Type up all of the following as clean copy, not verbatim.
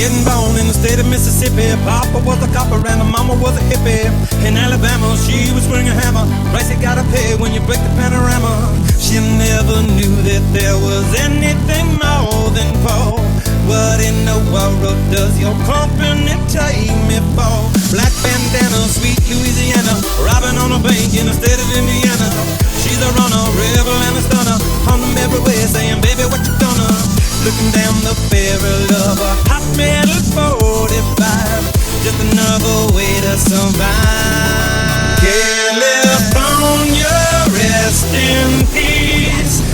Getting born in the state of Mississippi. Papa was a copper and her mama was a hippie. In Alabama, she was swinging a hammer. Price you gotta pay when you break the panorama. She never knew that there was anything more than poor. What in the world does your company take me for? Black bandana, sweet Louisiana, robbing on a bank in the state of Indiana. She's a runner, rebel and a stunner, on them everywhere saying, baby, what you gonna? Looking down the barrel of a hot metal 45, just another way to survive. California, rest in peace.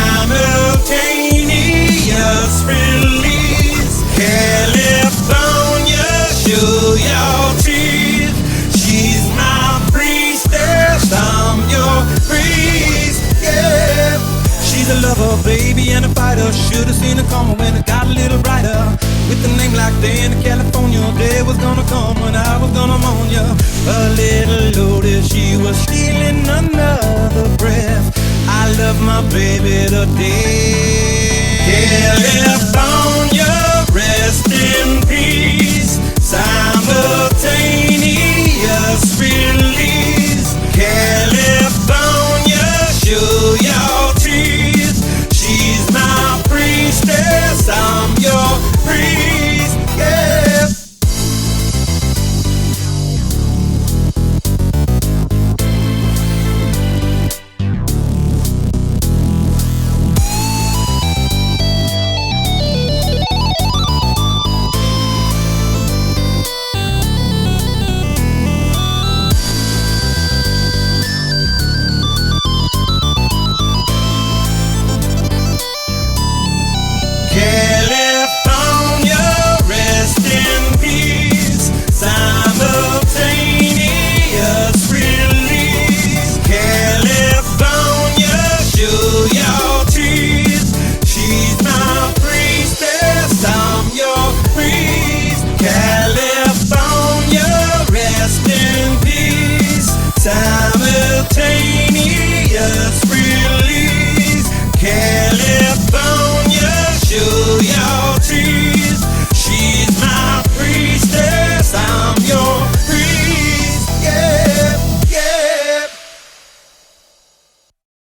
Simultaneous release. California, show your teeth. She's my priestess, I'm your priest, yeah. She's a lover, baby, and a fighter. Should've seen her coming when it got a little brighter. With a name like Dan in California, day was gonna come when I was gonna moan ya. A little loaded, she was stealing another breath. I love my baby to death.